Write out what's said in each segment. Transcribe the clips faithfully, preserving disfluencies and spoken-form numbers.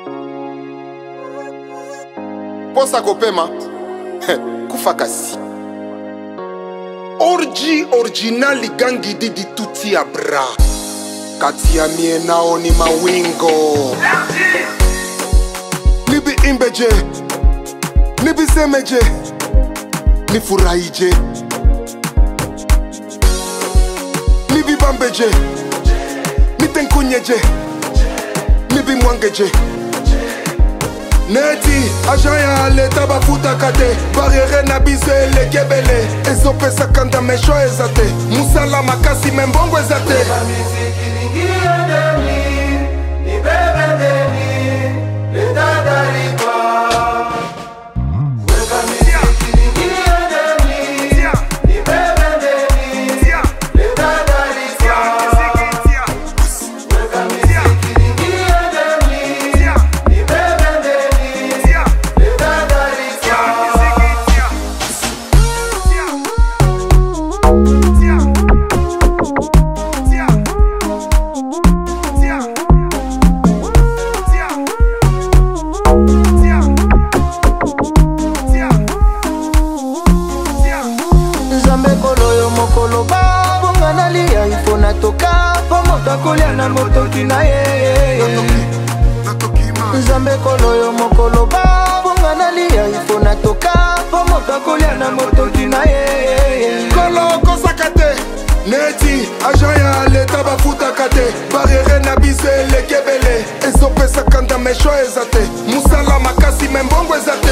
Posa kopema kufa kasi. Orji original gangi di tuti ya bra. Kati ya mie nao ni mawingo. Nibi imbeje, nibi semeje, ni furaije, nibi bambeje, ni tenkunyeje, nibi mwangeje. Neti, ajaya leta bafuta kate, barriere na bise le kebele. Ezo pesa kanda mesho ezate, musala makasi membongo ezate. Koliana motoki na ye Nzambe koloyo mokolo ba bonga na liya ifo na toka Pomoka koliana motoki na ye Kolo kosakate Neti ajaya leta bafuta kate Barriere na bise le kebele Ezo pesa kanda mesho ezate Musala makasi membongo ezate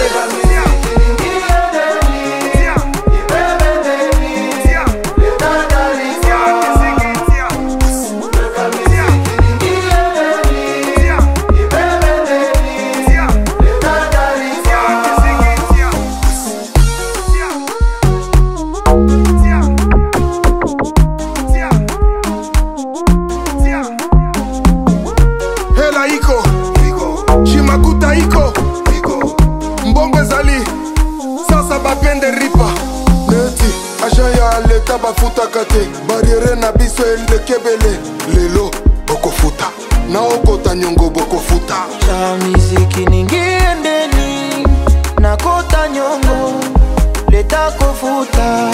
Chimakuta iko mbongo ezali sasa bapende ripa Neti ajaya leta bafuta kate barriere na biso elekebele lelo bokofuta na okota nyongo bokofuta cha miziki ningiendeni na kota nyongo leta kofuta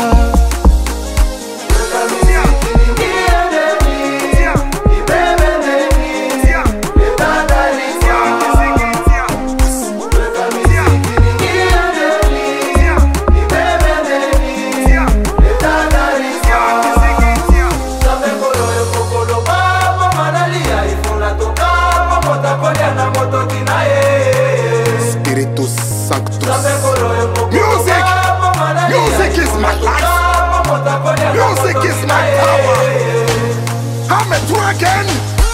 Spiritus Sanctus. Music! Music is my life. Music is my power. I'm a dragon.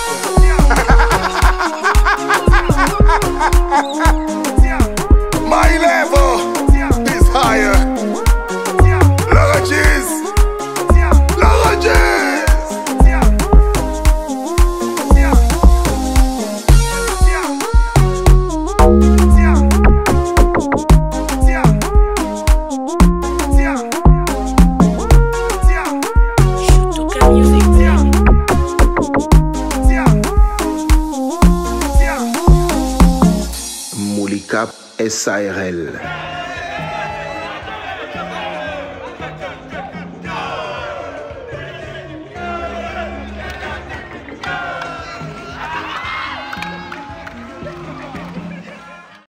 My level is higher. Lodges. Lodges. Moulikap S A R L